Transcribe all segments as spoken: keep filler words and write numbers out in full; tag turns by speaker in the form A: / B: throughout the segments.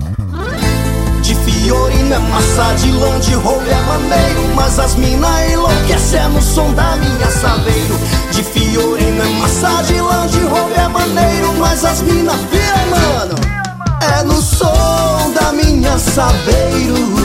A: De Fiorino é massa, de Land Rover é maneiro, mas as mina enlouquecem é no som da minha Saveiro. De Fiorino é massa, de Land Rover é maneiro, mas as mina pira, mano, é no som da minha Saveiro.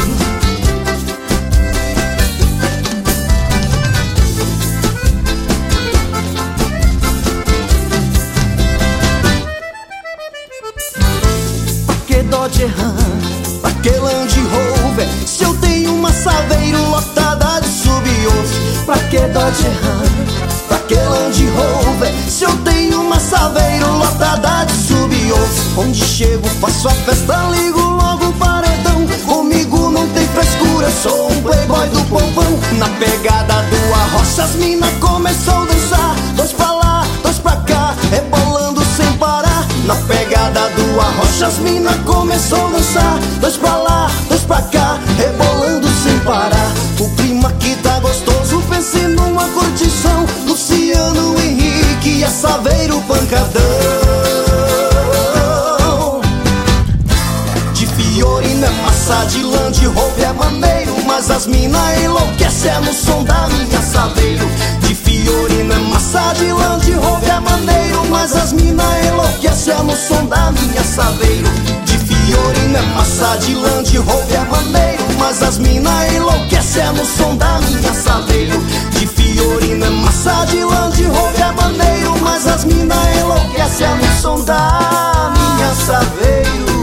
A: Dodge Ram, pra que Land Rover, se eu tenho uma Saveiro lotada de sub-osso? Pra que Dodge Ram, pra que Land Rover, se eu tenho uma Saveiro lotada de sub-osso? Onde chego faço a festa, ligo logo o paredão. Comigo não tem frescura, sou um playboy do povão. Na pegada do arrocha as mina começou a dançar, dois pra lá, dois pra cá, rebolando sem parar. Na pegada do arrocha as mina começou a dançar, dois pra lá, dois pra cá, rebolando sem parar. O clima aqui tá gostoso, pense numa curtição. Luciano Henrique e a Saveiro pancadão. De Fiorino é massa, de Land Rover é maneiro, mas as mina enlouquecem é no som da minha Saveiro. De Fiorino é massa, de Land Rover é maneiro, mas as mina enlouquecem é no som da minha Saveiro. De Fiorino é massa, de Land Rover é maneiro, mas as mina enlouquecem é no som da minha Saveiro. De Fiorino é massa, de Land Rover é maneiro, mas as mina enlouquecem é no som da minha Saveiro.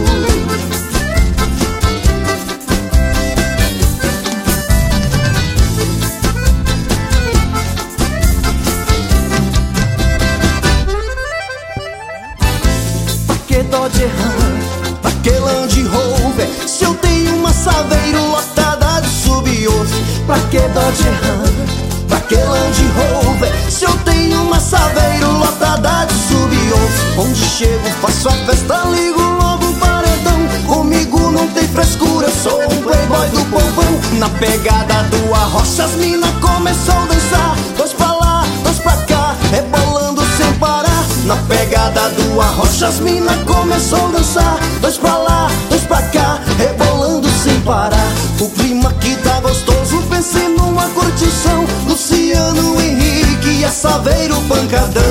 A: Dodge Ram, pra que Land Rover, se eu tenho uma Saveiro lotada de sub-osso? Pra que Dodge Ram, pra que Land Rover, se eu tenho uma Saveiro lotada de sub-osso? Onde chego faço a festa, ligo logo o paredão. Comigo não tem frescura, sou um playboy do povão. Na pegada do arrocha as mina começou a dançar, dois pra lá, dois pra cá, rebolando sem parar. Na pegada do arrocha as mina começou a dançar, dois pra lá, dois pra cá, rebolando sem parar. O clima aqui tá gostoso, pense numa curtição. Luciano Henrique e a Saveiro pancadão.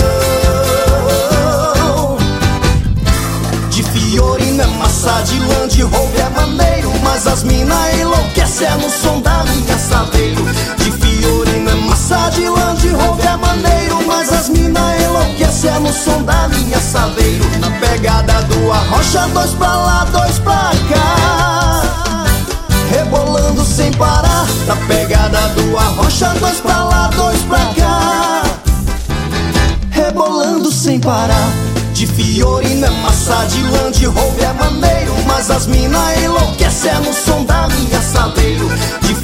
A: De Fiorino é massa, de Land Rover é maneiro, mas as mina enlouquecem é no som da minha Saveiro. De Fiorino é massa, de Land Rover é maneiro, mas as mina enlouquecem é no som da minha Saveiro. Na pegada do arrocha, dois pra lá, dois pra cá, rebolando sem parar. Na pegada do arrocha, dois pra lá, dois pra cá, rebolando sem parar. De Fiorino é massa, de Land Rover é maneiro, mas as mina enlouquecem é no som da minha Saveiro. De